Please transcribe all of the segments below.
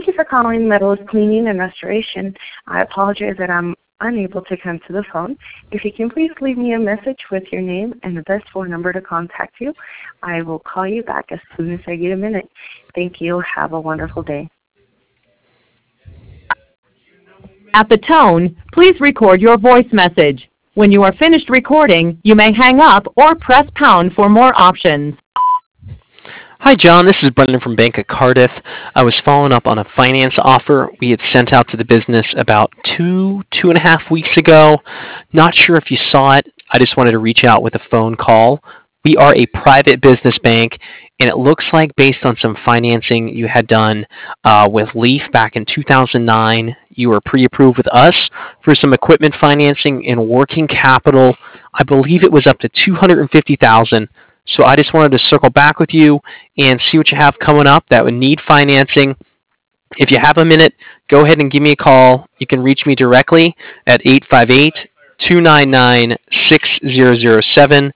you for calling Metals Cleaning and Restoration. I apologize that I'm unable to come to the phone. If you can please leave me a message with your name and the best phone number to contact you, I will call you back as soon as I get a minute. Thank you. Have a wonderful day. At the tone, please record your voice message. When you are finished recording, you may hang up or press pound for more options. Hi, John. This is Brendan from Bank of Cardiff. I was following up on a finance offer we had sent out to the business about two and a half weeks ago. Not sure if you saw it. I just wanted to reach out with a phone call. We are a private business bank, and it looks like based on some financing you had done with Leaf back in 2009, you were pre-approved with us for some equipment financing and working capital. I believe it was up to $250,000. So I just wanted to circle back with you and see what you have coming up that would need financing. If you have a minute, go ahead and give me a call. You can reach me directly at 858-299-6007,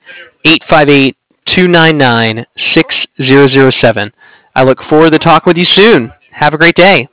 858-299-6007. I look forward to talking with you soon. Have a great day.